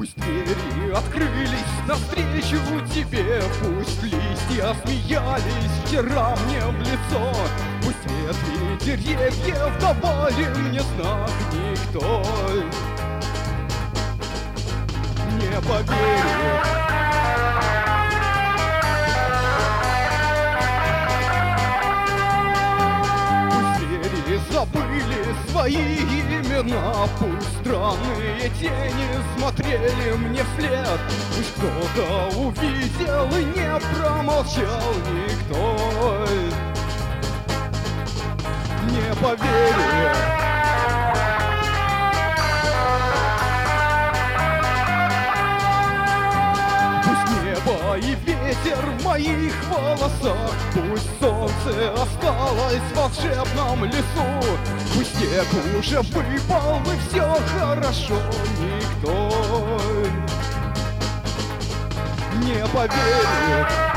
Пусть двери открылись навстречу тебе, пусть листья смеялись вчера мне в лицо, пусть ветви деревьев давали мне знак, никто не поверит. Забыли свои имена, пусть странные тени смотрели мне вслед, пусть кто-то увидел и не промолчал, никто не поверит. И ветер в моих волосах, пусть солнце осталось в волшебном лесу, пусть снег уже выпал и все хорошо, никто не поверит.